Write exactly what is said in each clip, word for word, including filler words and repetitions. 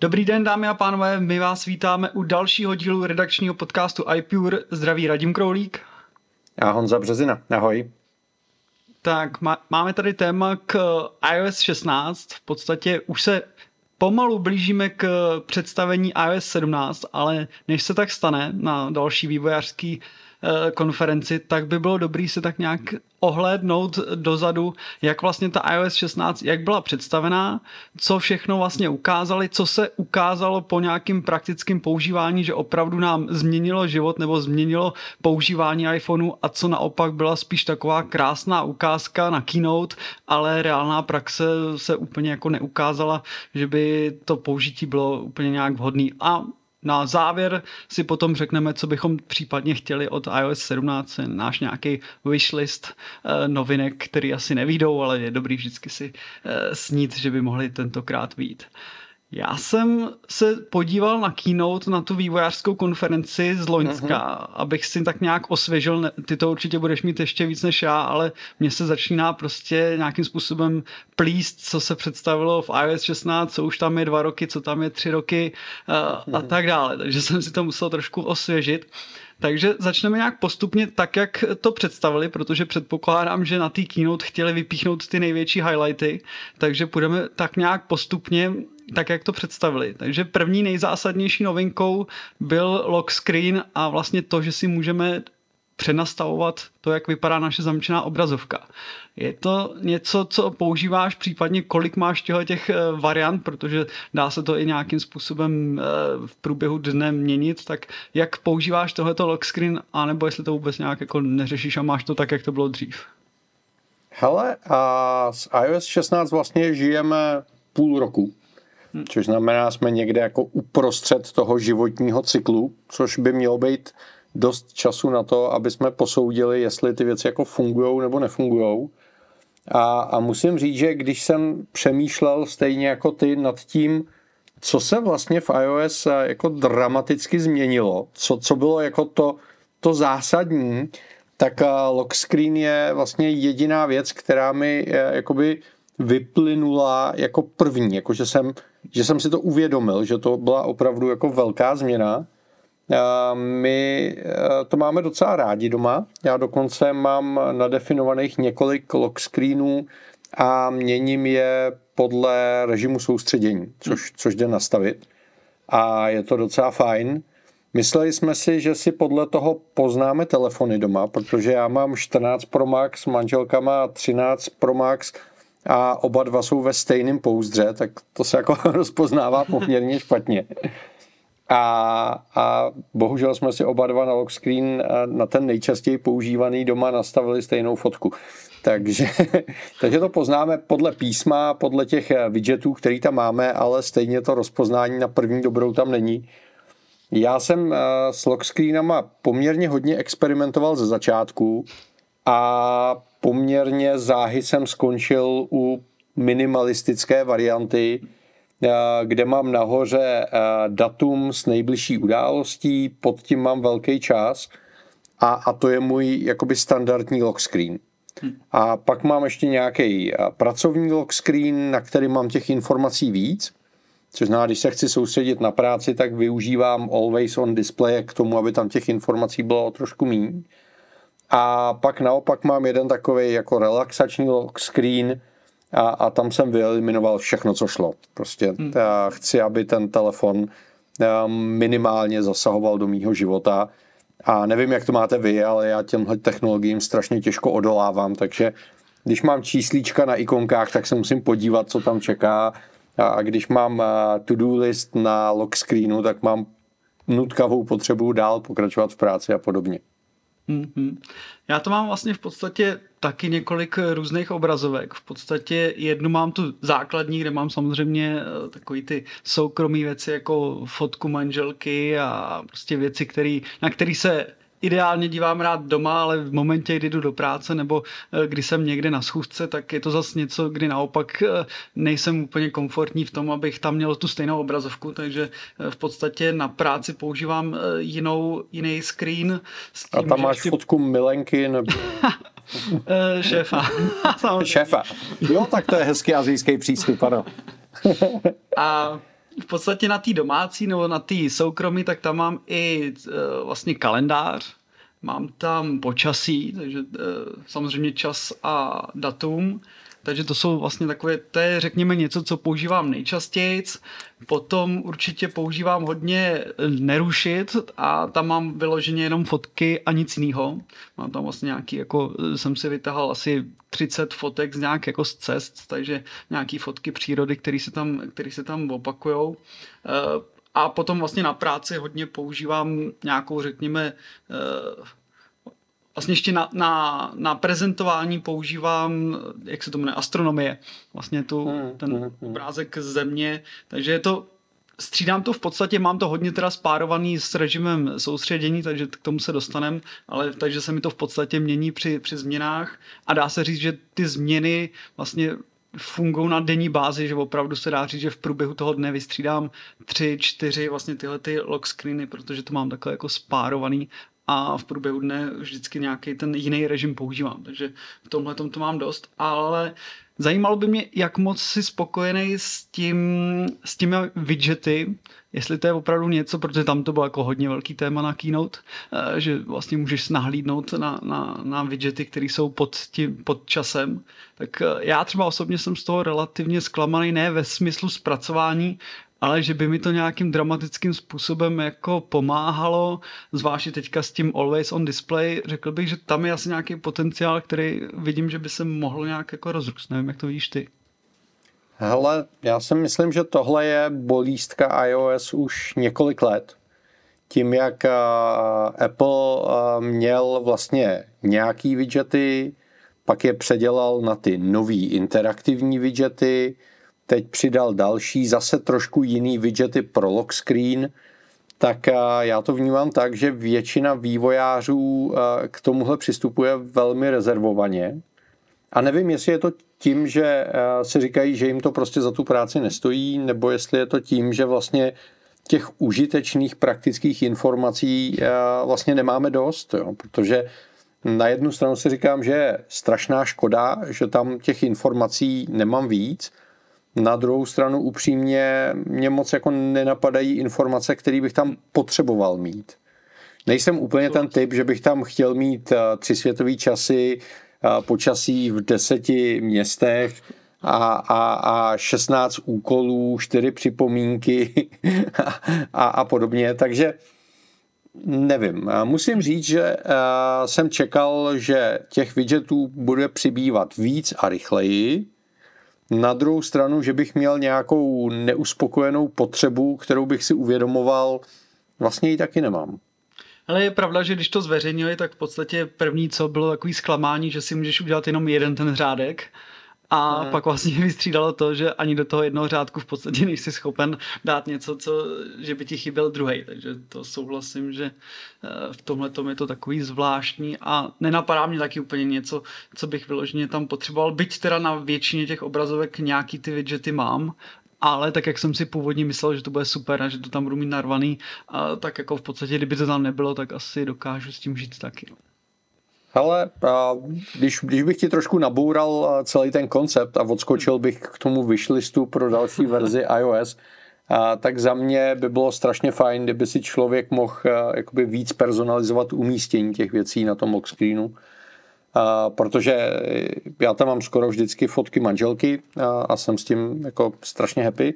Dobrý den, dámy a pánové, my vás vítáme u dalšího dílu redakčního podcastu iPure. Zdraví Radim Kroulík. A Honza Březina, ahoj. Tak má, máme tady téma k iOS šestnáct, v podstatě už se pomalu blížíme k představení iOS sedmnáct, ale než se tak stane na další vývojářský konferenci, tak by bylo dobrý se tak nějak ohlédnout dozadu, jak vlastně ta iOS šestnáct, jak byla představená, co všechno vlastně ukázali, co se ukázalo po nějakým praktickém používání, že opravdu nám změnilo život nebo změnilo používání iPhoneu a co naopak byla spíš taková krásná ukázka na keynote, ale reálná praxe se úplně jako neukázala, že by to použití bylo úplně nějak vhodný. A na závěr si potom řekneme, co bychom případně chtěli od iOS sedmnáct, náš nějaký wishlist eh, novinek, který asi nevyjdou, ale je dobrý vždycky si eh, snít, že by mohli tentokrát vyjít. Já jsem se podíval na keynote, na tu vývojářskou konferenci z loňska, uh-huh. abych si tak nějak osvěžil, ty to určitě budeš mít ještě víc než já, ale mně se začíná prostě nějakým způsobem plíst, co se představilo v iOS šestnáct, co už tam je dva roky, co tam je tři roky uh, a tak dále, takže jsem si to musel trošku osvěžit. Takže začneme nějak postupně tak, jak to představili, protože předpokládám, že na té keynote chtěli vypíchnout ty největší highlighty, takže půjdeme tak nějak postupně, tak jak to představili. Takže první nejzásadnější novinkou byl lock screen a vlastně to, že si můžeme přenastavovat to, jak vypadá naše zamčená obrazovka. Je to něco, co používáš, případně kolik máš těch variant, protože dá se to i nějakým způsobem v průběhu dne měnit, tak jak používáš tohleto lock screen, anebo jestli to vůbec nějak jako neřešíš a máš to tak, jak to bylo dřív? Hele, a s iOS šestnáct vlastně žijeme půl roku, hmm. což znamená, jsme někde jako uprostřed toho životního cyklu, což by mělo být dost času na to, aby jsme posoudili, jestli ty věci jako fungujou nebo nefungujou. A, a musím říct, že když jsem přemýšlel stejně jako ty nad tím, co se vlastně v iOS jako dramaticky změnilo, co, co bylo jako to, to zásadní, tak lock screen je vlastně jediná věc, která mi jakoby vyplynula jako první, jako že jsem, že jsem si to uvědomil, že to byla opravdu jako velká změna. My to máme docela rádi doma. Já dokonce mám nadefinovaných několik lock screenů a měním je podle režimu soustředění, což, což jde nastavit. A je to docela fajn. Mysleli jsme si, že si podle toho poznáme telefony doma, protože já mám čtrnáct Pro Max, manželka má třináct Pro Max a oba dva jsou ve stejném pouzdře, tak to se jako rozpoznává poměrně špatně. A, a bohužel jsme si oba dva na lock screen na ten nejčastěji používaný doma nastavili stejnou fotku. Takže, takže to poznáme podle písma, podle těch widgetů, který tam máme, ale stejně to rozpoznání na první dobrou tam není. Já jsem s lock screenama poměrně hodně experimentoval ze začátku a poměrně záhy jsem skončil u minimalistické varianty, kde mám nahoře datum s nejbližší událostí, pod tím mám velký čas a, a to je můj jakoby standardní lock screen. Hmm. A pak mám ještě nějaký pracovní lock screen, na který mám těch informací víc, což znamená, když se chci soustředit na práci, tak využívám always on display k tomu, aby tam těch informací bylo trošku míň. A pak naopak mám jeden takový jako relaxační lock screen, A, a tam jsem vyeliminoval všechno, co šlo. Prostě hmm. já chci, aby ten telefon minimálně zasahoval do mýho života. A nevím, jak to máte vy, ale já těmhle technologiím strašně těžko odolávám, takže když mám číslíčka na ikonkách, tak se musím podívat, co tam čeká. A když mám to-do list na lock screenu, tak mám nutkavou potřebu dál pokračovat v práci a podobně. Mm-hmm. Já to mám vlastně v podstatě taky několik různých obrazovek. V podstatě jednu mám tu základní, kde mám samozřejmě takový ty soukromý věci jako fotku manželky a prostě věci, který, na který se ideálně dívám rád doma, ale v momentě, kdy jdu do práce nebo kdy jsem někde na schůzce, tak je to zase něco, kdy naopak nejsem úplně komfortní v tom, abych tam měl tu stejnou obrazovku, takže v podstatě na práci používám jinou, jiný screen. S tím, a tam máš ještě... fotku milenky nebo... Šéfa. Šéfa. Jo, tak to je hezký asijský přístup, ano. A v podstatě na té domácí nebo na té soukromí, tak tam mám i uh, vlastně kalendář, mám tam počasí, takže uh, samozřejmě čas a datum, takže to jsou vlastně takové, to je řekněme něco, co používám nejčastěji. Potom určitě používám hodně nerušit a tam mám vyloženě jenom fotky a nic jiného. Mám tam vlastně nějaký, jako jsem si vytahal asi třicet fotek z nějak jako z cest, takže nějaký fotky přírody, které se tam, které se tam opakujou. A potom vlastně na práci hodně používám nějakou, řekněme, vlastně ještě na, na, na prezentování používám, jak se to jmenuje, astronomie. Vlastně tu, hmm, ten hmm, obrázek z země. Takže je to, střídám to v podstatě, mám to hodně teda spárovaný s režimem soustředění, takže k tomu se dostanem, ale takže se mi to v podstatě mění při, při změnách a dá se říct, že ty změny vlastně fungují na denní bázi, že opravdu se dá říct, že v průběhu toho dne vystřídám tři, čtyři vlastně tyhle ty lock screeny, protože to mám takhle jako spárovaný a v průběhu dne vždycky nějaký ten jiný režim používám, takže v tomhle tom to mám dost, ale zajímalo by mě, jak moc jsi spokojený s tím, s těmi widgety, jestli to je opravdu něco, protože tam to bylo jako hodně velký téma na Keynote, že vlastně můžeš nahlídnout na, na, na widgety, které jsou pod, tím, pod časem. Tak já třeba osobně jsem z toho relativně zklamaný, ne ve smyslu zpracování, ale že by mi to nějakým dramatickým způsobem jako pomáhalo, zvláště teďka s tím Always on Display, řekl bych, že tam je asi nějaký potenciál, který vidím, že by se mohl nějak jako rozrůst. Nevím, jak to vidíš ty. Hele, já si myslím, že tohle je bolístka iOS už několik let. Tím, jak uh, Apple uh, měl vlastně nějaký widgety, pak je předělal na ty nový interaktivní widgety, teď přidal další, zase trošku jiný widgety pro lock screen, tak uh, já to vnímám tak, že většina vývojářů uh, k tomuhle přistupuje velmi rezervovaně. A nevím, jestli je to tím, že si říkají, že jim to prostě za tu práci nestojí, nebo jestli je to tím, že vlastně těch užitečných praktických informací vlastně nemáme dost, jo? Protože na jednu stranu si říkám, že je strašná škoda, že tam těch informací nemám víc, na druhou stranu upřímně mě moc jako nenapadají informace, které bych tam potřeboval mít. Nejsem úplně ten typ, že bych tam chtěl mít tři světové časy, počasí v deseti městech a, a, a šestnáct úkolů, čtyři připomínky a, a podobně. Takže nevím. Musím říct, že jsem čekal, že těch widgetů bude přibývat víc a rychleji. Na druhou stranu, že bych měl nějakou neuspokojenou potřebu, kterou bych si uvědomoval, vlastně ji taky nemám. Ale je pravda, že když to zveřejnili, tak v podstatě první, co bylo takový zklamání, že si můžeš udělat jenom jeden ten řádek a hmm. pak vlastně vystřídalo to, že ani do toho jednoho řádku v podstatě nejsi schopen dát něco, co, že by ti chyběl druhej. Takže to souhlasím, že v tomhle tom je to takový zvláštní a nenapadá mě taky úplně něco, co bych vyloženě tam potřeboval. Byť teda na většině těch obrazovek nějaký ty widgety mám, ale tak, jak jsem si původně myslel, že to bude super a že to tam budu mít narvaný, a tak jako v podstatě, kdyby to tam nebylo, tak asi dokážu s tím žít taky. Hele, když, když bych ti trošku naboural celý ten koncept a odskočil bych k tomu wishlistu pro další verzi iOS, tak za mě by bylo strašně fajn, kdyby si člověk mohl jakoby víc personalizovat umístění těch věcí na tom lock screenu. Uh, protože já tam mám skoro vždycky fotky manželky uh, a jsem s tím jako strašně happy,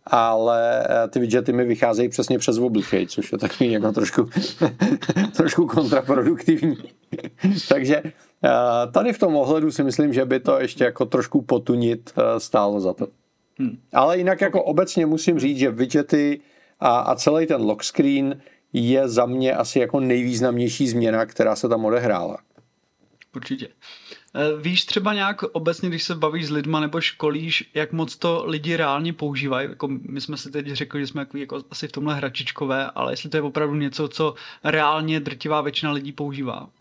ale uh, ty widgety mi vycházejí přesně přes obličej, což je takový jako trošku, trošku kontraproduktivní. Takže uh, tady v tom ohledu si myslím, že by to ještě jako trošku potunit uh, stálo za to. Hmm. Ale jinak jako obecně musím říct, že widgety a, a celý ten lock screen je za mě asi jako nejvýznamnější změna, která se tam odehrála. Určitě. Víš třeba nějak obecně, když se bavíš s lidma nebo školíš, jak moc to lidi reálně používají? Jako my jsme si teď řekli, že jsme jako, jako asi v tomhle hračičkové, ale jestli to je opravdu něco, co reálně drtivá většina lidí používá?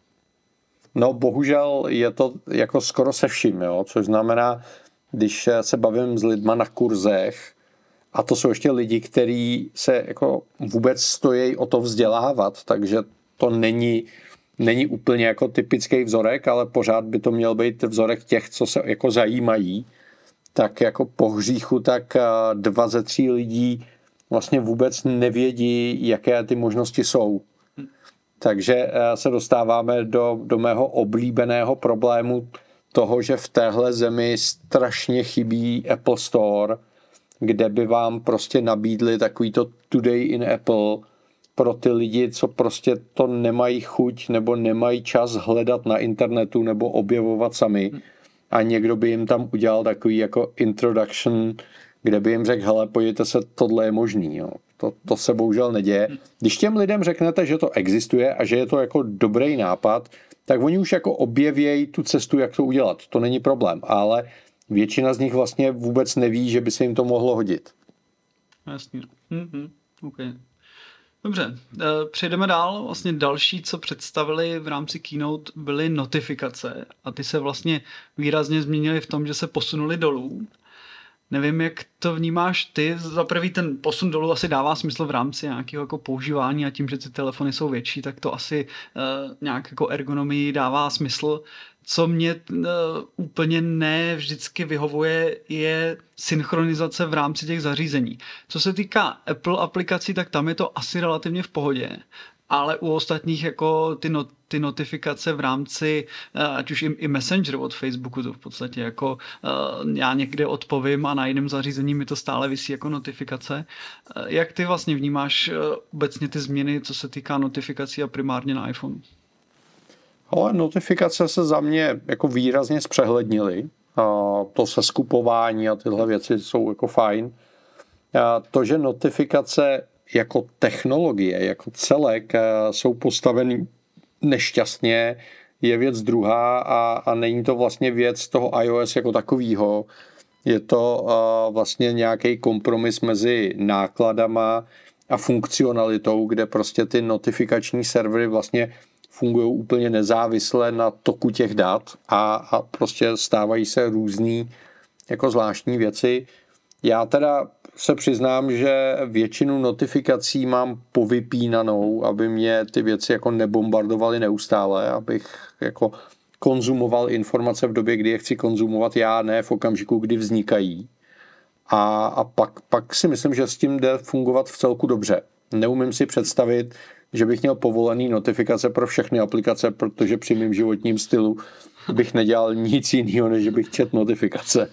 No bohužel je to jako skoro se vším, jo? Což znamená, když se bavím s lidma na kurzech, a to jsou ještě lidi, kteří se jako vůbec stojí o to vzdělávat, takže to není Není úplně jako typický vzorek, ale pořád by to měl být vzorek těch, co se jako zajímají. Tak jako po hříchu, tak dva ze tří lidí vlastně vůbec nevědí, jaké ty možnosti jsou. Takže se dostáváme do, do mého oblíbeného problému toho, že v téhle zemi strašně chybí Apple Store, kde by vám prostě nabídli takovýto Today in Apple pro ty lidi, co prostě to nemají chuť nebo nemají čas hledat na internetu nebo objevovat sami. A někdo by jim tam udělal takový jako introduction, kde by jim řekl, hele, pojďte se, tohle je možný. Jo. To, to se bohužel neděje. Když těm lidem řeknete, že to existuje a že je to jako dobrý nápad, tak oni už jako objevějí tu cestu, jak to udělat. To není problém, ale většina z nich vlastně vůbec neví, že by se jim to mohlo hodit. Jasně. Mm-hmm. Okay. Dobře, přejdeme dál. Vlastně další, co představili v rámci Keynote, byly notifikace a ty se vlastně výrazně změnily v tom, že se posunuli dolů. Nevím, jak to vnímáš ty. Za prvý ten posun dolů asi dává smysl v rámci nějakého jako používání a tím, že ty telefony jsou větší, tak to asi uh, nějak jako ergonomii dává smysl. Co mě uh, úplně ne vždycky vyhovuje, je synchronizace v rámci těch zařízení. Co se týká Apple aplikací, tak tam je to asi relativně v pohodě. Ale u ostatních jako ty, not, ty notifikace v rámci, ať už i, i Messenger od Facebooku, to v podstatě jako uh, já někde odpovím a na jiném zařízení mi to stále visí jako notifikace. Uh, jak ty vlastně vnímáš uh, obecně ty změny, co se týká notifikací a primárně na iPhone? Ale notifikace se za mě jako výrazně zpřehlednily. A to seskupování a tyhle věci jsou jako fajn. A to, že notifikace jako technologie, jako celek jsou postaveny nešťastně, je věc druhá a, a není to vlastně věc toho iOS jako takovýho. Je to uh, vlastně nějaký kompromis mezi nákladama a funkcionalitou, kde prostě ty notifikační servery vlastně fungují úplně nezávisle na toku těch dat a, a prostě stávají se různý jako zvláštní věci. Já teda se přiznám, že většinu notifikací mám povypínanou, aby mě ty věci jako nebombardovaly neustále, abych jako konzumoval informace v době, kdy je chci konzumovat já, ne v okamžiku, kdy vznikají. A, a pak, pak si myslím, že s tím jde fungovat v celku dobře. Neumím si představit, že bych měl povolený notifikace pro všechny aplikace, protože při mým životním stylu bych nedělal nic jiného, než bych četl notifikace.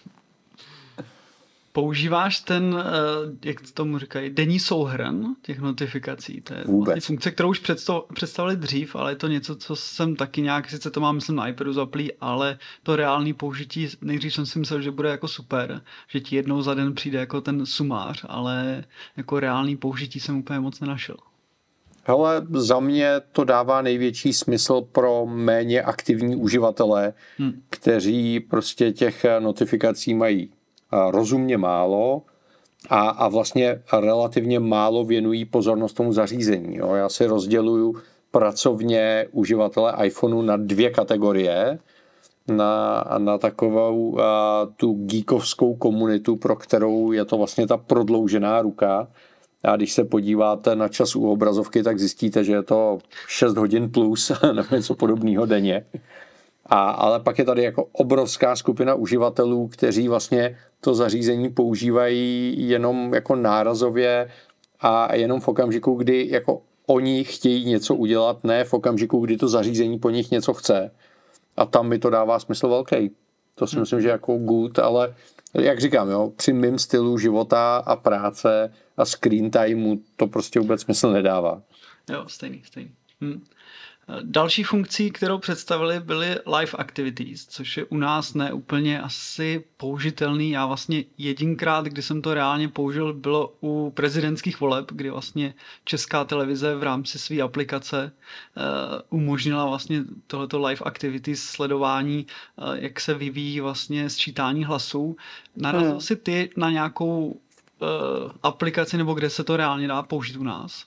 Používáš ten, jak tomu říkají, denní souhrn těch notifikací? To je vlastně funkce, kterou už představili dřív, ale je to něco, co jsem taky nějak, sice to mám, myslím, na iPadu zaplý, ale to reálné použití, nejdřív jsem si myslel, že bude jako super, že ti jednou za den přijde jako ten sumář, ale jako reálný použití jsem úplně moc nenašel. Hele, za mě to dává největší smysl pro méně aktivní uživatele, hmm. kteří prostě těch notifikací mají rozumně málo a, a vlastně relativně málo věnují pozornost tomu zařízení. Jo. Já si rozděluju pracovně uživatele iPhoneu na dvě kategorie. Na, na takovou a, tu geekovskou komunitu, pro kterou je to vlastně ta prodloužená ruka. A když se podíváte na čas u obrazovky, tak zjistíte, že je to šest hodin plus nebo něco podobného denně. A, ale pak je tady jako obrovská skupina uživatelů, kteří vlastně to zařízení používají jenom jako nárazově a jenom v okamžiku, kdy jako oni chtějí něco udělat, ne v okamžiku, kdy to zařízení po nich něco chce. A tam mi to dává smysl velký. To si myslím, že jako good, ale jak říkám, jo, při mým stylu života a práce a screen timeu to prostě vůbec smysl nedává. Jo, stejný, stejný. Hm. Další funkcí, kterou představili, byly live activities, což je u nás neúplně asi použitelný. Já vlastně jedinkrát, kdy jsem to reálně použil, bylo u prezidentských voleb, kdy vlastně Česká televize v rámci své aplikace uh, umožnila vlastně tohleto live activities sledování, uh, jak se vyvíjí vlastně sčítání hlasů. Narazil hmm. si ty na nějakou uh, aplikaci, nebo kde se to reálně dá použít u nás?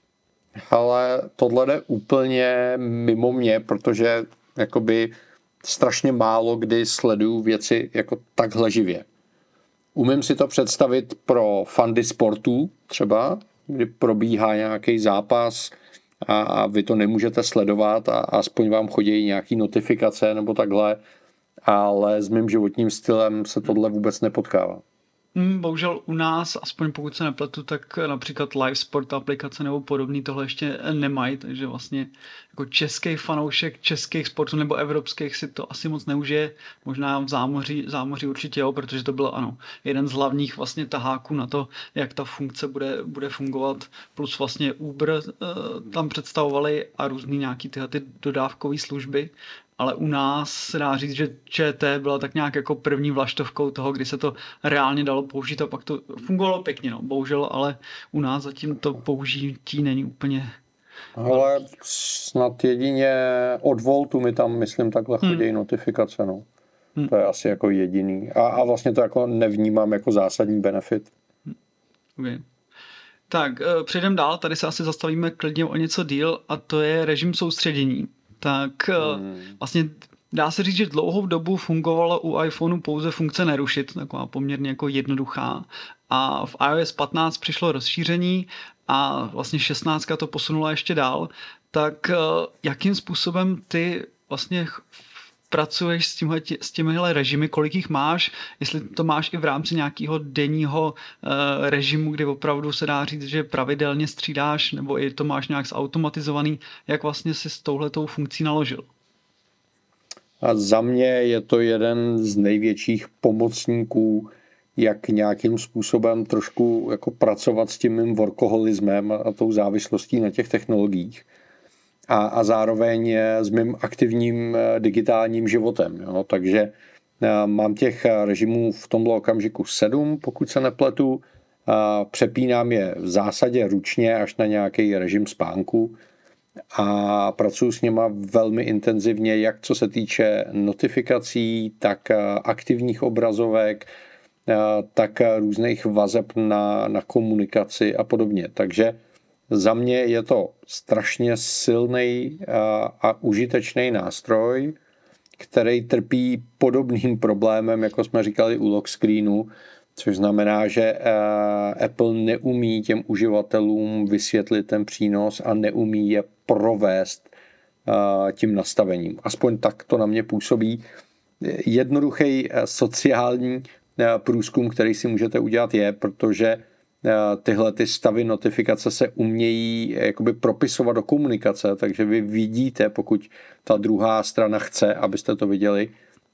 Ale tohle jde úplně mimo mě, protože jakoby strašně málo kdy sleduju věci jako takhle živě. Umím si to představit pro fandy sportů třeba, kdy probíhá nějaký zápas a, a vy to nemůžete sledovat a aspoň vám chodí nějaký notifikace nebo takhle, ale s mým životním stylem se tohle vůbec nepotkává. Mm, bohužel u nás, aspoň pokud se nepletu, tak například live sport aplikace nebo podobný tohle ještě nemají, takže vlastně jako český fanoušek českých sportů nebo evropských si to asi moc neužije. Možná v zámoří, zámoří určitě jo, protože to byl ano, jeden z hlavních vlastně taháků na to, jak ta funkce bude, bude fungovat. Plus vlastně Uber uh, tam představovali a různý nějaký tyhle ty dodávkové služby. Ale u nás se dá říct, že ČT byla tak nějak jako první vlaštovkou toho, kdy se to reálně dalo použít a pak to fungovalo pěkně, no. Bohužel, ale u nás zatím to použití není úplně... Ale snad jedině od Voltu mi tam, myslím, takhle chodí hmm. notifikace, no. Hmm. To je asi jako jediný. A, a vlastně to jako nevnímám jako zásadní benefit. Hmm. Okay. Tak, přejdeme dál, tady se asi zastavíme klidně o něco díl a to je režim soustředění. Tak hmm. vlastně dá se říct, že dlouhou dobu fungovalo u iPhoneu pouze funkce nerušit, taková poměrně jako jednoduchá. A v iOS patnáct přišlo rozšíření a vlastně šestnáctka to posunula ještě dál. Tak jakým způsobem ty vlastně pracuješ s, tímhle, s těmihle režimy, kolik jich máš, jestli to máš i v rámci nějakého denního uh, režimu, kdy opravdu se dá říct, že pravidelně střídáš, nebo i to máš nějak zautomatizovaný, jak vlastně si s touhletou funkcí naložil? A za mě je to jeden z největších pomocníků, jak nějakým způsobem trošku jako pracovat s tím mým workoholismem a tou závislostí na těch technologiích. A, a zároveň s mým aktivním digitálním životem. Jo. Takže mám těch režimů v tomhle okamžiku sedm, pokud se nepletu. A přepínám je v zásadě ručně až na nějaký režim spánku a pracuji s něma velmi intenzivně, jak co se týče notifikací, tak aktivních obrazovek, tak různých vazeb na, na komunikaci a podobně. Takže za mě je to strašně silný a, a užitečný nástroj, který trpí podobným problémem, jako jsme říkali u lock screenu, což znamená, že Apple neumí těm uživatelům vysvětlit ten přínos a neumí je provést tím nastavením. Aspoň tak to na mě působí. Jednoduchý sociální průzkum, který si můžete udělat, je, protože tyhle ty stavy notifikace se umějí jakoby propisovat do komunikace, takže vy vidíte, pokud ta druhá strana chce, abyste to viděli,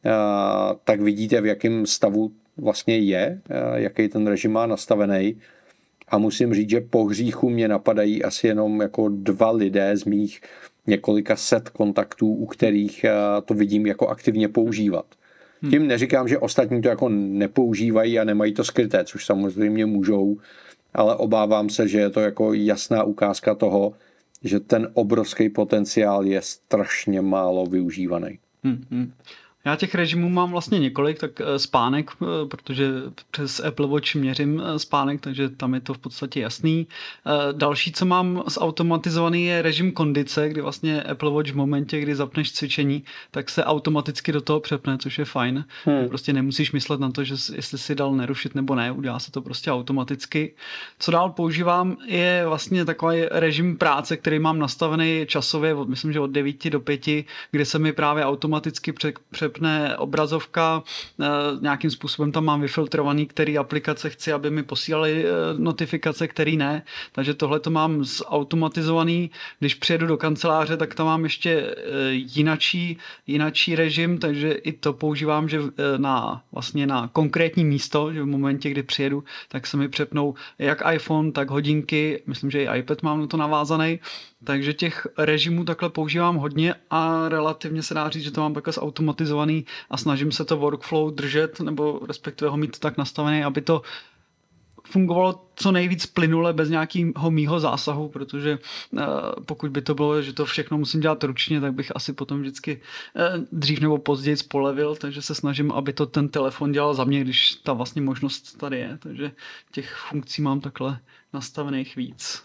tak vidíte, v jakém stavu vlastně je, jaký ten režim má nastavený. A musím říct, že po hříchu mě napadají asi jenom jako dva lidé z mých několika set kontaktů, u kterých to vidím jako aktivně používat. Tím neříkám, že ostatní to jako nepoužívají a nemají to skryté, což samozřejmě můžou, ale obávám se, že je to jako jasná ukázka toho, že ten obrovský potenciál je strašně málo využívaný. Hmm, hmm. Já těch režimů mám vlastně několik, tak spánek, protože přes Apple Watch měřím spánek, takže tam je to v podstatě jasný. Další, co mám zautomatizovaný, je režim kondice, kdy vlastně Apple Watch v momentě, kdy zapneš cvičení, tak se automaticky do toho přepne, což je fajn. Hmm. Prostě nemusíš myslet na to, že jestli si dal nerušit nebo ne, udělá se to prostě automaticky. Co dál používám, je vlastně takový režim práce, který mám nastavený časově, myslím, že od devíti do pěti, kde se mi právě automaticky pře- přepne obrazovka, nějakým způsobem tam mám vyfiltrovaný, který aplikace chci, aby mi posílaly notifikace, který ne, takže tohle to mám zautomatizovaný. Když přijedu do kanceláře, tak tam mám ještě jinačí, jinačí režim, takže i to používám, že na, vlastně na konkrétní místo, že v momentě, kdy přijedu, tak se mi přepnou jak iPhone, tak hodinky, myslím, že i iPad mám na to navázaný. Takže těch režimů takhle používám hodně a relativně se dá říct, že to mám takhle zautomatizovaný a snažím se to workflow držet, nebo respektive ho mít tak nastavený, aby to fungovalo co nejvíc plynule bez nějakého mýho zásahu, protože uh, pokud by to bylo, že to všechno musím dělat ručně, tak bych asi potom vždycky uh, dřív nebo později spolevil, takže se snažím, aby to ten telefon dělal za mě, když ta vlastně možnost tady je, takže těch funkcí mám takhle nastavených víc.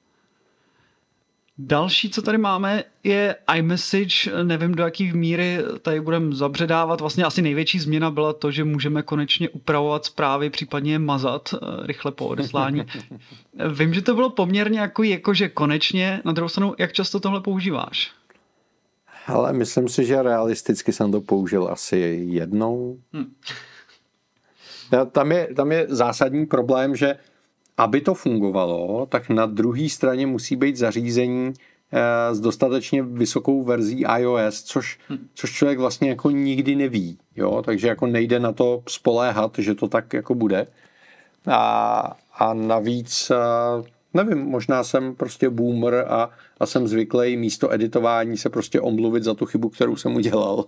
Další, co tady máme, je iMessage. Nevím, do jaký míry tady budeme zabředávat. Vlastně asi největší změna byla to, že můžeme konečně upravovat zprávy, případně je mazat rychle po odeslání. Vím, že to bylo poměrně jako, jako že konečně. Na druhou stranu, jak často tohle používáš? Ale myslím si, že realisticky jsem to použil asi jednou. Hmm. Tam je, tam je zásadní problém, že aby to fungovalo, tak na druhé straně musí být zařízení s dostatečně vysokou verzí iOS, což, což člověk vlastně jako nikdy neví. Jo? Takže jako nejde na to spoléhat, že to tak jako bude. A, a navíc, nevím, možná jsem prostě boomer a, a jsem zvyklý místo editování se prostě omluvit za tu chybu, kterou jsem udělal.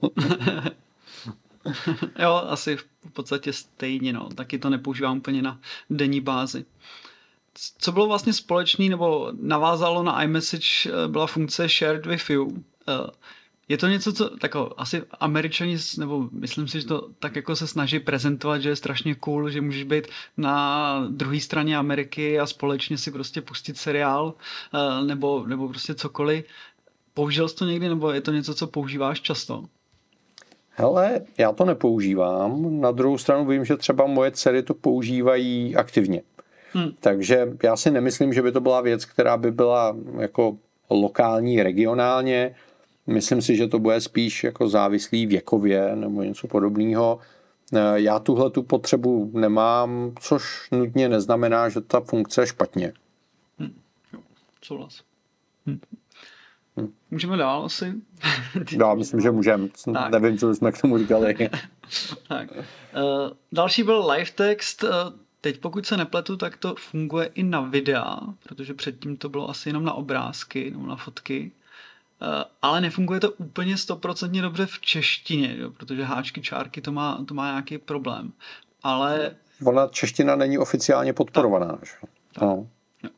Jo, asi v podstatě stejně, no. Taky to nepoužívám úplně na denní bázi. Co bylo vlastně společný, nebo navázalo na iMessage, byla funkce Shared with You. Je to něco, co tako, asi Američani, nebo myslím si, že to tak jako se snaží prezentovat, že je strašně cool, že můžeš být na druhé straně Ameriky a společně si prostě pustit seriál, nebo, nebo prostě cokoliv. Použil jsi to někdy, nebo je to něco, co používáš často? Hele, já to nepoužívám. Na druhou stranu vím, že třeba moje dcery to používají aktivně. Hmm. Takže já si nemyslím, že by to byla věc, která by byla jako lokální, regionálně. Myslím si, že to bude spíš jako závislý věkově nebo něco podobného. Já tuhle tu potřebu nemám, což nutně neznamená, že ta funkce je špatně. Hmm. Souhlas. Hmm. Hmm. Můžeme dál asi? Já myslím, že můžeme. Nevím, co jsme k tomu říkali. Tak. Uh, další byl live text. Uh, teď pokud se nepletu, tak to funguje i na videa, protože předtím to bylo asi jenom na obrázky nebo na fotky. Uh, ale nefunguje to úplně stoprocentně dobře v češtině, jo, protože háčky, čárky, to má, to má nějaký problém. Ale... Ona čeština není oficiálně podporovaná. No.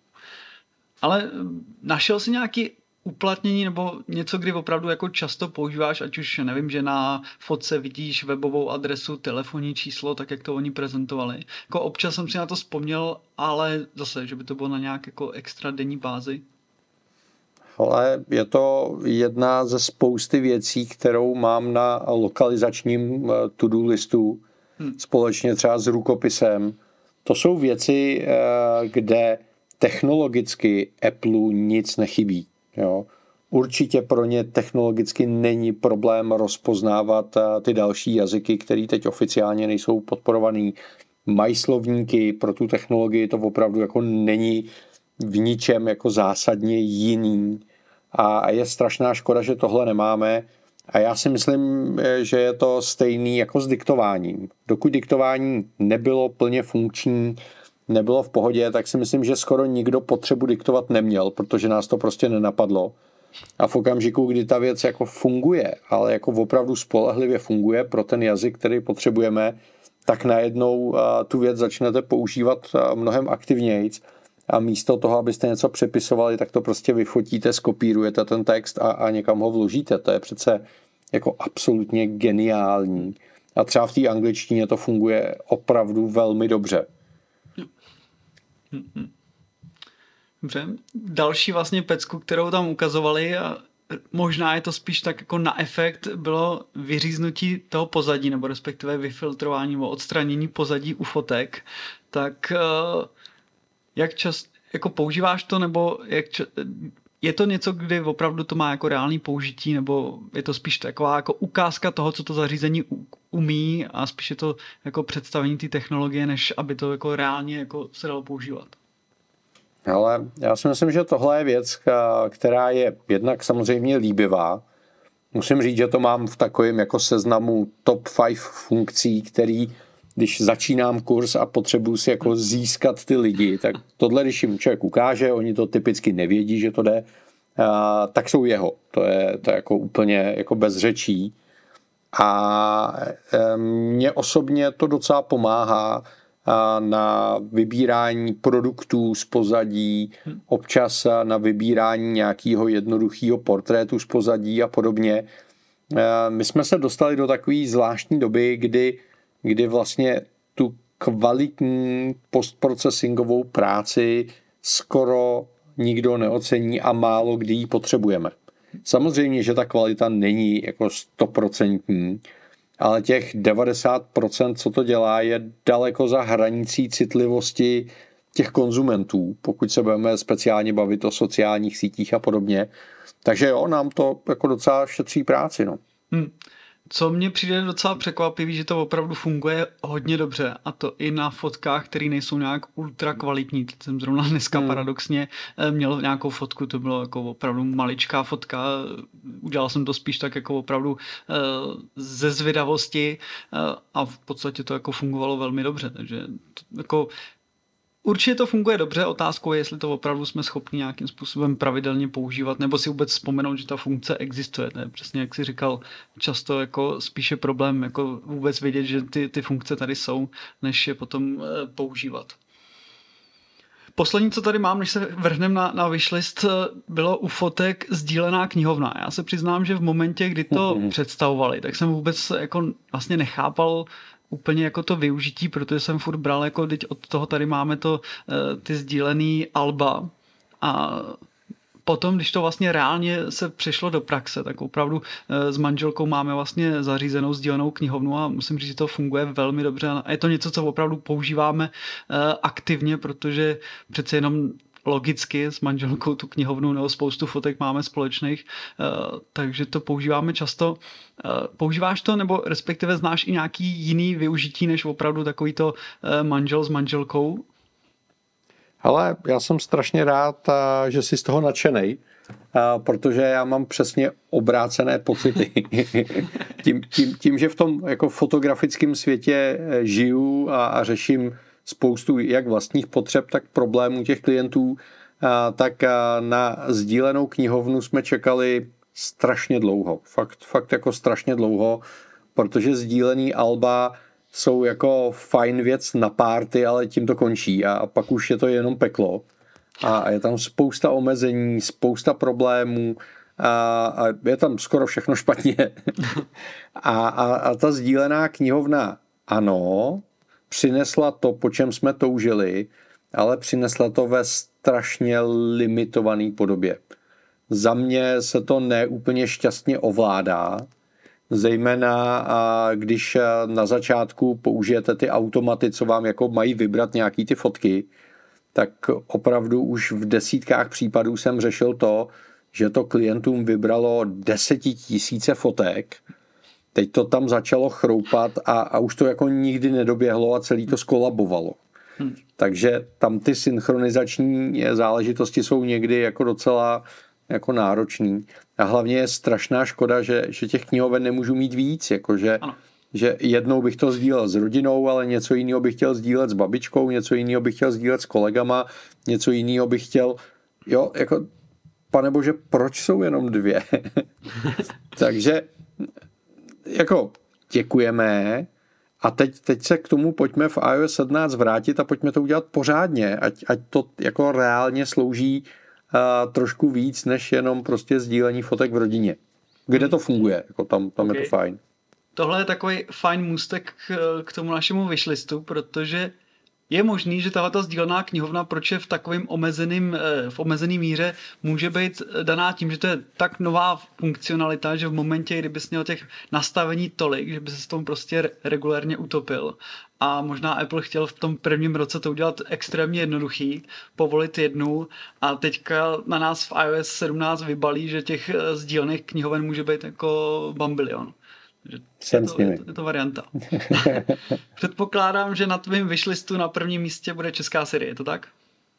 Ale našel jsi nějaký uplatnění nebo něco, kdy opravdu jako často používáš, ať už nevím, že na fotce vidíš webovou adresu, telefonní číslo, tak jak to oni prezentovali. Jako občas jsem si na to vzpomněl, ale zase, že by to bylo na nějak jako extra denní bázi. Ale je to jedna ze spousty věcí, kterou mám na lokalizačním to-do listu, hmm. společně třeba s rukopisem. To jsou věci, kde technologicky Appleu nic nechybí. Jo. Určitě pro ně technologicky není problém rozpoznávat ty další jazyky, které teď oficiálně nejsou podporovaný. Mají slovníky, pro tu technologii to opravdu jako není v ničem jako zásadně jiný. A je strašná škoda, že tohle nemáme. A já si myslím, že je to stejný jako s diktováním. Dokud diktování nebylo plně funkční, nebylo v pohodě, tak si myslím, že skoro nikdo potřebu diktovat neměl, protože nás to prostě nenapadlo. A v okamžiku, kdy ta věc jako funguje, ale jako opravdu spolehlivě funguje pro ten jazyk, který potřebujeme, tak najednou tu věc začnete používat mnohem aktivnějc a místo toho, abyste něco přepisovali, tak to prostě vyfotíte, skopírujete ten text a, a někam ho vložíte. To je přece jako absolutně geniální. A třeba v té angličtině to funguje opravdu velmi dobře. Dobře. Další vlastně pecku, kterou tam ukazovali, a možná je to spíš tak jako na efekt, bylo vyříznutí toho pozadí, nebo respektive vyfiltrování nebo odstranění pozadí u fotek. Tak jak čas, jako používáš to, nebo jak čas, je to něco, kdy opravdu to má jako reálný použití, nebo je to spíš taková jako ukázka toho, co to zařízení umí a spíš je to jako představení té technologie, než aby to jako reálně jako se dalo používat? Ale já si myslím, že tohle je věc, která je jednak samozřejmě líbivá. Musím říct, že to mám v takovém jako seznamu top pět funkcí, který, když začínám kurz a potřebuji si jako získat ty lidi, tak tohle, když jim člověk ukáže, oni to typicky nevědí, že to jde, tak jsou jeho. To je, to je jako úplně jako bez řečí. A mně osobně to docela pomáhá na vybírání produktů z pozadí, občas na vybírání nějakého jednoduchého portrétu z pozadí a podobně. My jsme se dostali do takové zvláštní doby, kdy, kdy vlastně tu kvalitní postprocesingovou práci skoro nikdo neocení a málo kdy ji potřebujeme. Samozřejmě, že ta kvalita není jako stoprocentní, ale těch devadesát procent, co to dělá, je daleko za hranicí citlivosti těch konzumentů, pokud se budeme speciálně bavit o sociálních sítích a podobně. Takže jo, nám to jako docela šetří práci. No. Hmm. Co mně přijde docela překvapivý, že to opravdu funguje hodně dobře a to i na fotkách, které nejsou nějak ultra kvalitní. Teď jsem zrovna dneska hmm. paradoxně měl nějakou fotku, to bylo jako opravdu maličká fotka, udělal jsem to spíš tak jako opravdu uh, ze zvědavosti uh, a v podstatě to jako fungovalo velmi dobře, takže to, jako určitě to funguje dobře, otázkou je, jestli to opravdu jsme schopni nějakým způsobem pravidelně používat, nebo si vůbec vzpomenout, že ta funkce existuje. To je přesně, jak jsi říkal, často jako spíše problém jako vůbec vědět, že ty, ty funkce tady jsou, než je potom e, používat. Poslední, co tady mám, než se vrhneme na, na wishlist, bylo u fotek sdílená knihovna. Já se přiznám, že v momentě, kdy to mm-hmm. představovali, tak jsem vůbec jako vlastně nechápal úplně jako to využití, protože jsem furt bral, jako teď od toho tady máme to, ty sdílený alba a potom, když to vlastně reálně se přešlo do praxe, tak opravdu s manželkou máme vlastně zařízenou sdílenou knihovnu a musím říct, že to funguje velmi dobře a je to něco, co opravdu používáme aktivně, protože přece jenom logicky s manželkou tu knihovnu nebo spoustu fotek máme společných, takže to používáme často. Používáš to, nebo respektive znáš i nějaký jiný využití, než opravdu takový to manžel s manželkou? Ale já jsem strašně rád, že jsi z toho nadšenej, protože já mám přesně obrácené pocity. tím, tím, tím, že v tom jako fotografickém světě žiju a, a řeším spoustu jak vlastních potřeb, tak problémů těch klientů, tak na sdílenou knihovnu jsme čekali strašně dlouho. Fakt, fakt jako strašně dlouho, protože sdílený alba jsou jako fajn věc na párty, ale tím to končí a pak už je to jenom peklo. A je tam spousta omezení, spousta problémů a je tam skoro všechno špatně. a, a, a ta sdílená knihovna, ano, přinesla to, po čem jsme toužili, ale přinesla to ve strašně limitované podobě. Za mě se to neúplně šťastně ovládá, zejména když na začátku použijete ty automaty, co vám jako mají vybrat nějaký ty fotky, tak opravdu už v desítkách případů jsem řešil to, že to klientům vybralo desetitisíce fotek. Teď to tam začalo chroupat a, a už to jako nikdy nedoběhlo a celý to skolabovalo. Hmm. Takže tam ty synchronizační záležitosti jsou někdy jako docela jako náročný. A hlavně je strašná škoda, že, že těch knihoven nemůžu mít víc. Jakože, že jednou bych to sdílel s rodinou, ale něco jiného bych chtěl sdílet s babičkou, něco jiného bych chtěl sdílet s kolegama, něco jiného bych chtěl... Jo, jako, panebože, proč jsou jenom dvě? Takže jako děkujeme a teď, teď se k tomu pojďme v iOS sedmnáct vrátit a pojďme to udělat pořádně, ať, ať to jako reálně slouží uh, trošku víc, než jenom prostě sdílení fotek v rodině. Kde to funguje, jako tam, tam okay. Je to fajn. Tohle je takový fajn můstek k, k tomu našemu wishlistu, protože je možný, že tato sdílená knihovna, proč je v takovém omezeným, v omezený míře, může být daná tím, že to je tak nová funkcionalita, že v momentě, kdyby jsi měl těch nastavení tolik, že by se s tom prostě regulérně utopil. A možná Apple chtěl v tom prvním roce to udělat extrémně jednoduchý, povolit jednu a teďka na nás v iOS sedmnáct vybalí, že těch sdílených knihoven může být jako bambilion. Je to, je, to, je to varianta. Předpokládám, že na tvým wishlistu na prvním místě bude česká série, je to tak?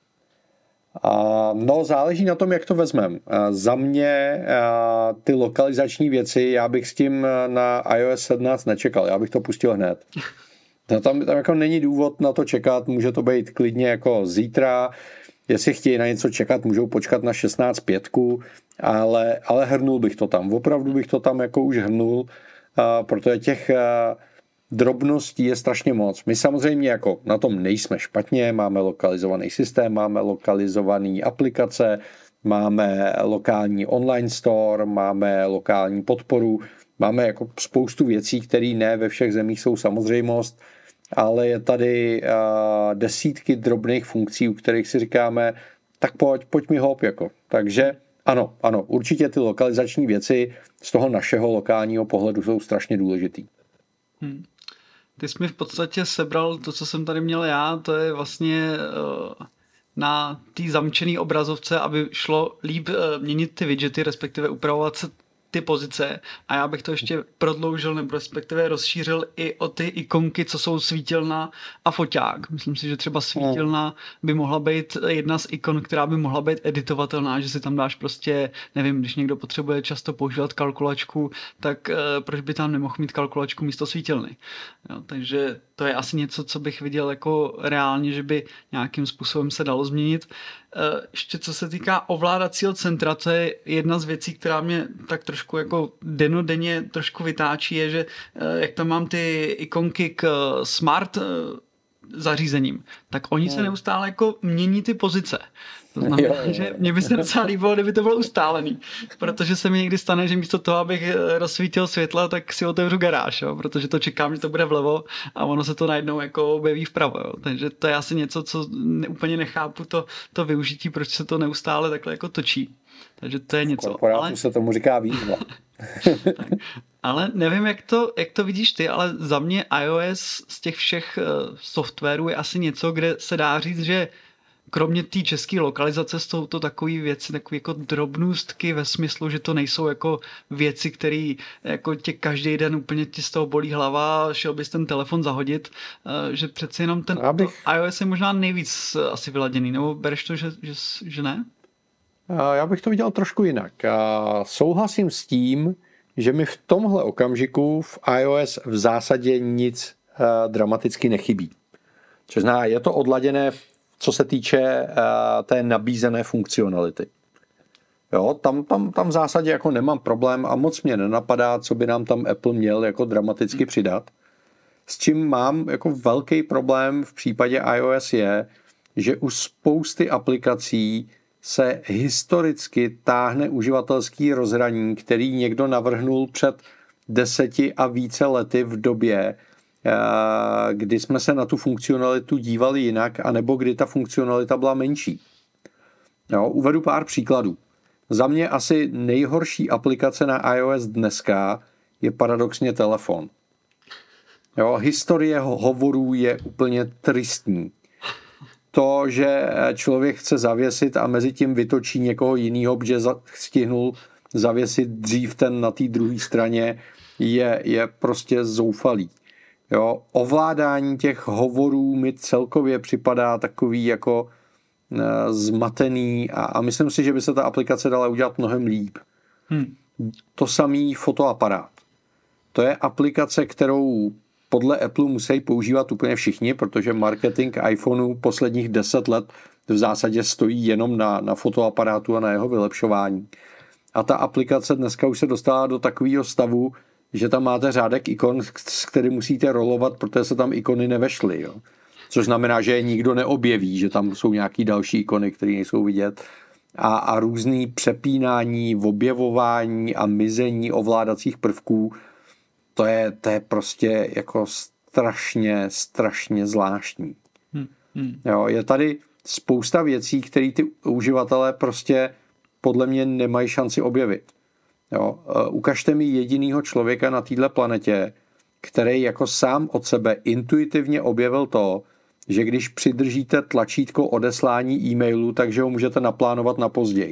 Uh, no, záleží na tom, jak to vezmem. Uh, za mě uh, ty lokalizační věci, já bych s tím na iOS sedmnáct nečekal, já bych to pustil hned. No, tam, tam jako není důvod na to čekat, může to být klidně jako zítra, jestli chtějí na něco čekat, můžou počkat na šestnáct pět, ale, ale hrnul bych to tam, opravdu bych to tam jako už hrnul, Uh, protože těch uh, drobností je strašně moc. My samozřejmě jako na tom nejsme špatně, máme lokalizovaný systém, máme lokalizované aplikace, máme lokální online store, máme lokální podporu, máme jako spoustu věcí, které ne ve všech zemích jsou samozřejmost, ale je tady uh, desítky drobných funkcí, u kterých si říkáme, tak pojď, pojď mi hop, jako. Takže Ano, ano, určitě ty lokalizační věci z toho našeho lokálního pohledu jsou strašně důležitý. Hmm. Ty jsi mi v podstatě sebral to, co jsem tady měl já, to je vlastně uh, na té zamčené obrazovce, aby šlo líp uh, měnit ty widgety, respektive upravovat se ty pozice a já bych to ještě prodloužil nebo respektive rozšířil i o ty ikonky, co jsou svítilna a foťák. Myslím si, že třeba svítilna by mohla být jedna z ikon, která by mohla být editovatelná, že si tam dáš prostě, nevím, když někdo potřebuje často používat kalkulačku, tak uh, proč by tam nemohl mít kalkulačku místo svítilny. Jo, takže to je asi něco, co bych viděl jako reálně, že by nějakým způsobem se dalo změnit. Ještě co se týká ovládacího centra, to je jedna z věcí, která mě tak trošku jako denodenně trošku vytáčí, je, že jak tam mám ty ikonky k smart zařízením, tak oni se neustále jako mění ty pozice. To znamená, jo, jo. že mě by se docela líbilo, kdyby to bylo ustálený. Protože se mi někdy stane, že místo toho, abych rozsvítil světla, tak si otevřu garáž, jo? Protože to čekám, že to bude vlevo a ono se to najednou jako objeví vpravo. Jo? Takže to je asi něco, co ne, úplně nechápu, to, to využití, proč se to neustále takhle jako točí. Takže to je něco. Korporátu ale... se tomu říká výzva. Ale nevím, jak to, jak to vidíš ty, ale za mě iOS z těch všech softwarů je asi něco, kde se dá říct, že kromě té české lokalizace jsou to takové věci, takové jako drobnůstky ve smyslu, že to nejsou jako věci, které jako tě každý den úplně ti z toho bolí hlava, šel bys ten telefon zahodit, že přeci jenom ten Abych... iOS je možná nejvíc asi vyladěný, nebo bereš to, že, že, že ne? Já bych to viděl trošku jinak. Souhlasím s tím, že mi v tomhle okamžiku v iOS v zásadě nic dramaticky nechybí. Což znamená, je to odladěné co se týče uh, té nabízené funkcionality. Jo, tam, tam, tam v zásadě jako nemám problém a moc mě nenapadá, co by nám tam Apple měl jako dramaticky přidat. S čím mám jako velký problém v případě iOS je, že u spousty aplikací se historicky táhne uživatelský rozhraní, který někdo navrhnul před deseti a více lety v době, kdy jsme se na tu funkcionalitu dívali jinak, anebo kdy ta funkcionalita byla menší. Jo, uvedu pár příkladů. Za mě asi nejhorší aplikace na iOS dneska je paradoxně telefon. Jo, historie hovorů je úplně tristní. To, že člověk chce zavěsit a mezi tím vytočí někoho jiného, protože stihnul zavěsit dřív ten na té druhé straně, je, je prostě zoufalý. Jo, ovládání těch hovorů mi celkově připadá takový jako e, zmatený a, a myslím si, že by se ta aplikace dala udělat mnohem líp. Hmm. To samý fotoaparát. To je aplikace, kterou podle Apple musí používat úplně všichni, protože marketing iPhoneu posledních deset let v zásadě stojí jenom na, na fotoaparátu a na jeho vylepšování. A ta aplikace dneska už se dostala do takového stavu, že tam máte řádek ikon, s kterým musíte rolovat, protože se tam ikony nevešly. Jo. Což znamená, že je nikdo neobjeví, že tam jsou nějaký další ikony, které nejsou vidět. A, a různý přepínání, objevování a mizení ovládacích prvků, to je, to je prostě jako strašně, strašně zvláštní. Hmm. Hmm. Jo, je tady spousta věcí, které ty uživatelé prostě podle mě nemají šanci objevit. Jo, ukažte mi jedinýho člověka na této planetě, který jako sám od sebe intuitivně objevil to, že když přidržíte tlačítko odeslání e-mailu, takže ho můžete naplánovat na později.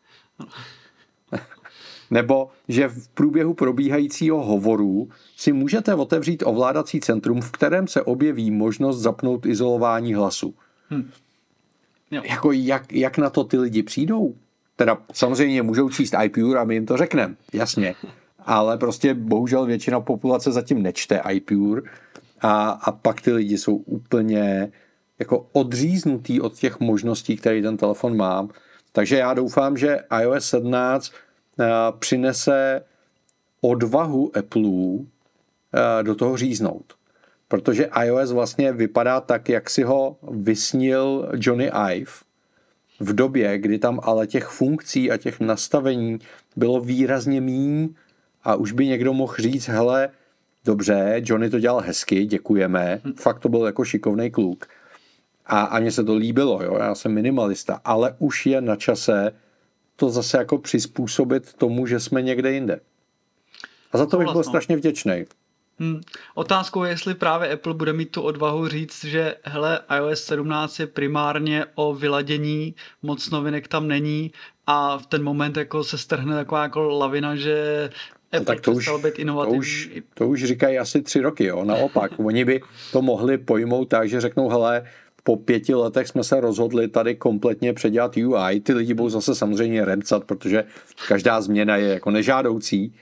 Nebo že v průběhu probíhajícího hovoru si můžete otevřít ovládací centrum, v kterém se objeví možnost zapnout izolování hlasu. Hmm. Jako jak, jak na to ty lidi přijdou? Teda samozřejmě můžou číst iPure a my jim to řekneme, jasně. Ale prostě bohužel většina populace zatím nečte iPure a, a pak ty lidi jsou úplně jako odříznutý od těch možností, které ten telefon má. Takže já doufám, že iOS sedmnáct uh, přinese odvahu Apple uh, do toho říznout. Protože iOS vlastně vypadá tak, jak si ho vysnil Johnny Ive, v době, kdy tam ale těch funkcí a těch nastavení bylo výrazně míň a už by někdo mohl říct, hele, dobře, Johnny to dělal hezky, děkujeme, fakt to byl jako šikovnej kluk. A, a mně se to líbilo, jo, já jsem minimalista, ale už je na čase to zase jako přizpůsobit tomu, že jsme někde jinde. A za to bych byl strašně vděčný. Hmm. Otázkou je, jestli právě Apple bude mít tu odvahu říct, že hele, iOS sedmnáct je primárně o vyladění, moc novinek tam není a v ten moment jako se strhne taková jako lavina, že Apple tak to už, být inovativní. To už, to už říkají asi tři roky, jo. Naopak, oni by to mohli pojmout tak, že řeknou, hele, po pěti letech jsme se rozhodli tady kompletně předělat U I. Ty lidi budou zase samozřejmě remcat, protože každá změna je jako nežádoucí,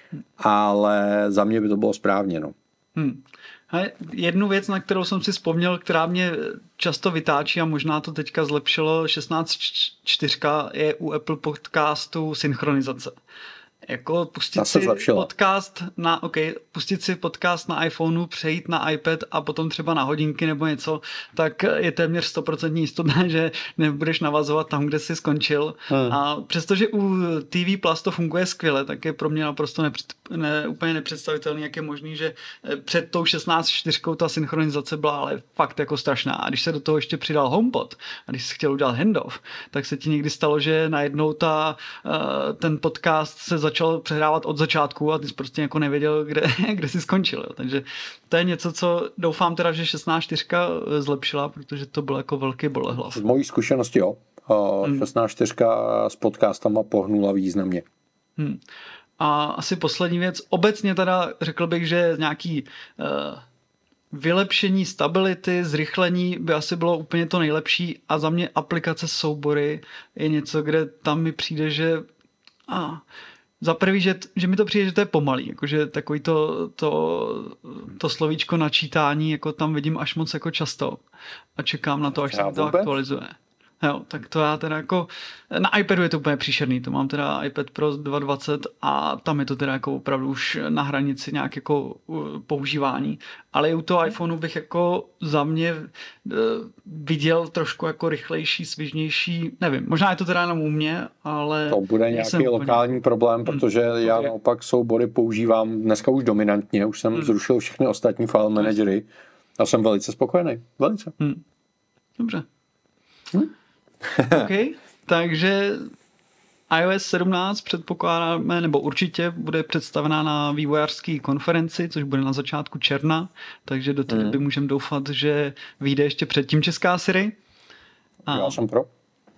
ale za mě by to bylo správně, no. Hmm. Jednu věc, na kterou jsem si vzpomněl, která mě často vytáčí a možná to teďka zlepšilo šestnáct čtyři, je u Apple podcastu synchronizace. Jako pustit si podcast na, okay, pustit si podcast na iPhoneu, přejít na iPad a potom třeba na hodinky nebo něco, tak je téměř sto procent jistotné, že nebudeš navazovat tam, kde jsi skončil. Hmm. A přestože u T V Plus to funguje skvěle, tak je pro mě naprosto nepřed, ne, úplně nepředstavitelný, jak je možný, že před tou šestnáct čtyři ta synchronizace byla ale fakt jako strašná. A když se do toho ještě přidal HomePod a když jsi chtěl udělat handoff, tak se ti někdy stalo, že najednou ta, ten podcast se začal začal přehrávat od začátku a ty jsi prostě jako nevěděl, kde, kde jsi skončil. Jo. Takže to je něco, co doufám teda, že šestnáct čtyři zlepšila, protože to byl jako velký bolehlav. Z mojí zkušenosti jo. Hmm. šestnáct čtyři s podcastama pohnula významně. Hmm. A asi poslední věc. Obecně teda řekl bych, že nějaký uh, vylepšení stability, zrychlení by asi bylo úplně to nejlepší a za mě aplikace soubory je něco, kde tam mi přijde, že a, za prvý, že, že mi to přijde, že to je pomalý, jakože takový to, to, to slovíčko načítání, jako tam vidím až moc jako často a čekám na to, až se to aktualizuje. Jo, tak to já teda jako, na iPadu je to úplně příšerný, to mám teda iPad Pro dva dvacet a tam je to teda jako opravdu už na hranici nějak jako používání, ale i u toho iPhoneu bych jako za mě viděl trošku jako rychlejší, svižnější, nevím, možná je to teda jenom u mě, ale... To bude nějaký lokální úplně... problém, protože hmm, já okay. naopak soubory používám dneska už dominantně, už jsem hmm. zrušil všechny ostatní file managery a jsem velice spokojený, velice. Hmm. Dobře. Hmm? OK, takže iOS sedmnáct předpokládáme, nebo určitě bude představená na vývojářské konferenci, což bude na začátku června, takže do té doby mm. můžeme doufat, že vyjde ještě předtím česká Siri. A... Já jsem pro.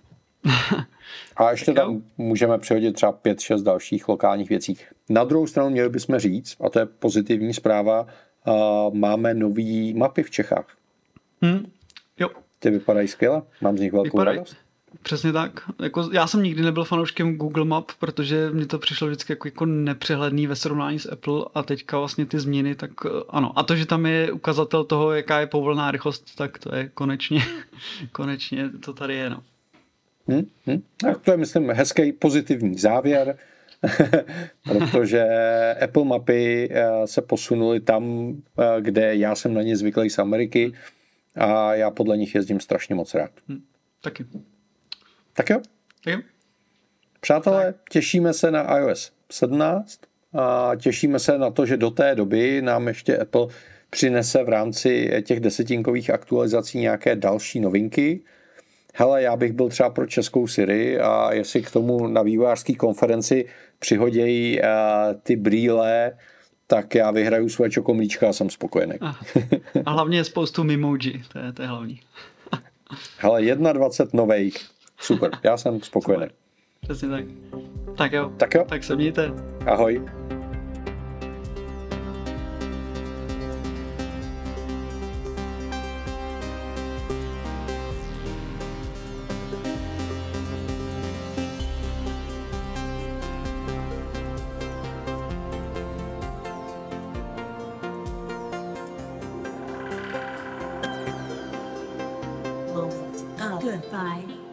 A ještě tam můžeme přihodit třeba pět šest dalších lokálních věcí. Na druhou stranu měli bychom říct, a to je pozitivní zpráva, máme nový mapy v Čechách. Hmm. Jo. Ty vypadají skvěle, mám z nich velkou Vypadaj, radost. Přesně tak. Jako, já jsem nikdy nebyl fanouškem Google Map, protože mi to přišlo vždycky jako, jako nepřehledný ve srovnání s Apple a teďka vlastně ty změny, tak ano. A to, že tam je ukazatel toho, jaká je povolená rychlost, tak to je konečně, konečně to tady je. No. Hmm, hmm. Tak to je, myslím, hezký pozitivní závěr, protože Apple mapy se posunuly tam, kde já jsem na ně zvyklý z Ameriky, a já podle nich jezdím strašně moc rád. Hmm, taky. Tak jo. Tak jo. Přátelé, tak. Těšíme se na iOS sedmnáct a těšíme se na to, že do té doby nám ještě Apple přinese v rámci těch desetinkových aktualizací nějaké další novinky. Hele, já bych byl třeba pro českou Siri a jestli k tomu na vývojářské konferenci přihodějí uh, ty brýle, tak já vyhraju svoje čokomlíčka a jsem spokojený. A, a hlavně je spoustu mimoji, to je, to je hlavní. Hele, dvacet jedna novejch. Super, já jsem spokojený. Přesně tak. Tak jo. Tak jo. Tak se mějte. Ahoj. Goodbye.